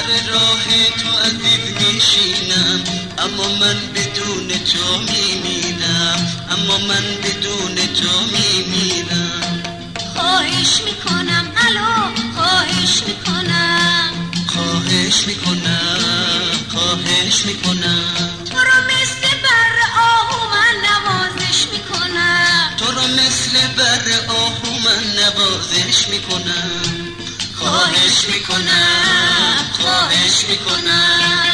سر راه تو عزیز میشینم، اما من بدون تو میمیرم، اما من بدون تو میمیرم. خواهش میکنم الو، خواهش میکنم، خواهش میکنم، خواهش میکنم. تو رو مثل بر آهو من نوازش میکنم، تو رو مثل بر آهو من نوازش میکنم. خواهش میکنم، خواهش میکنم.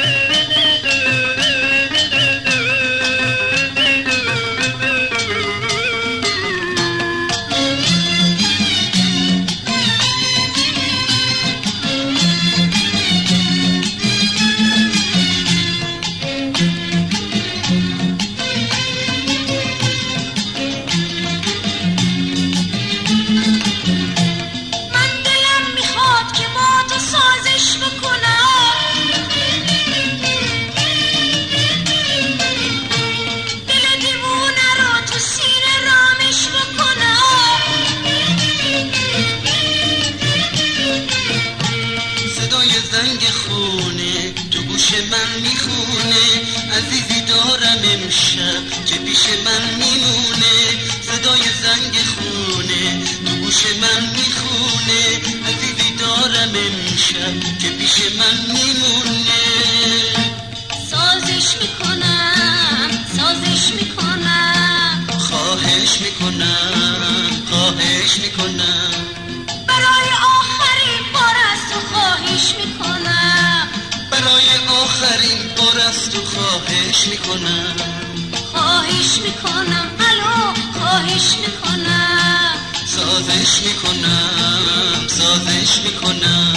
زنگ خونه تو گوش من میخونه، عزیزی دارم امشب که پیش من میمونه. صدای زنگ خونه تو گوش من میخونه، عزیزی دارم امشب که پیش من میمونه. سازش میکنم، سازش میکنم، خواهش میکنم، خواهش میکنم. برای آخرین بار از تو خواهش میکنم، برای آخرین بار از تو خواهش میکنم. خواهش میکنم الو، خواهش میکنم، سازش میکنم، سازش میکنم.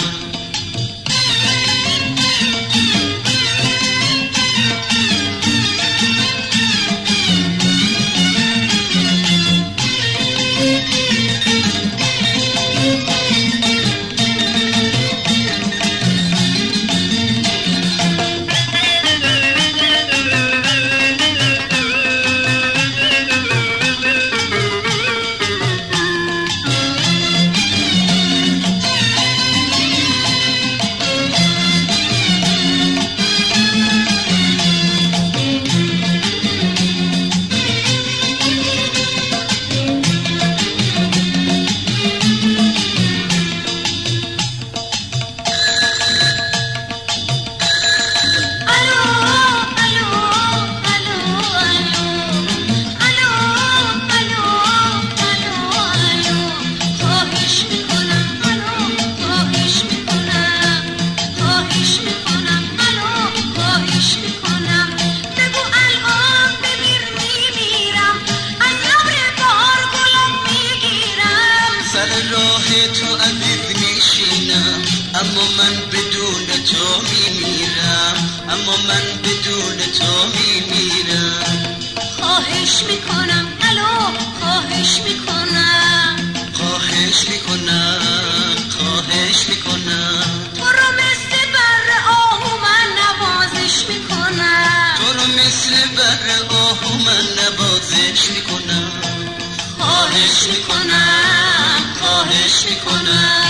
تو عزیز میشینم، اما من بدون تو میمیرم، اما من بدون تو میمیرم. خواهش میکنم الو، خواهش میکنم، خواهش میکنم، خواهش میکنم. تو رو مثل بر آهو من نوازش میکنم، تو رو مثل بر آهو من نوازش میکنم. خواهش میکنم، خواهش میکنم.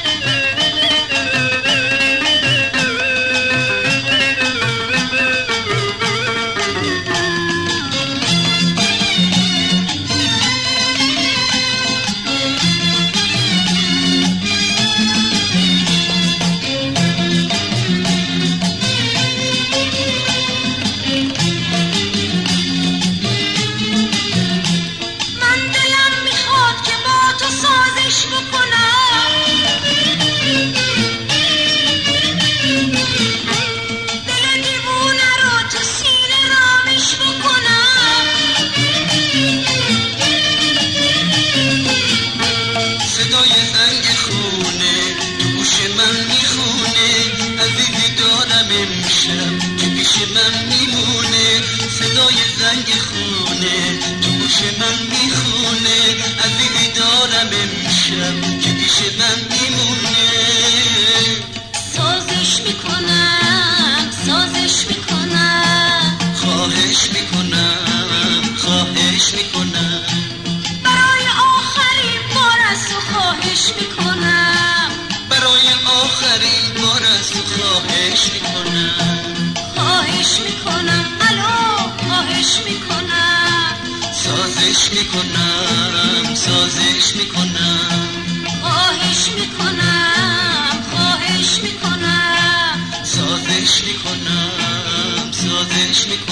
که پیش من میمونه، صدای زنگ خونه تو گوش من میخونه، عزیزی دارم امشب که پیش من میمونه. سازش میکنم، سازش میکنم، خواهش میکنم، خواهش میکنم. برای آخرین بار از تو خواهش میکنم، برای آخرین بار از تو سازش میکنم سازش میکنم خواهش میکنم خواهش میکنم سازش میکنم سازش میکنم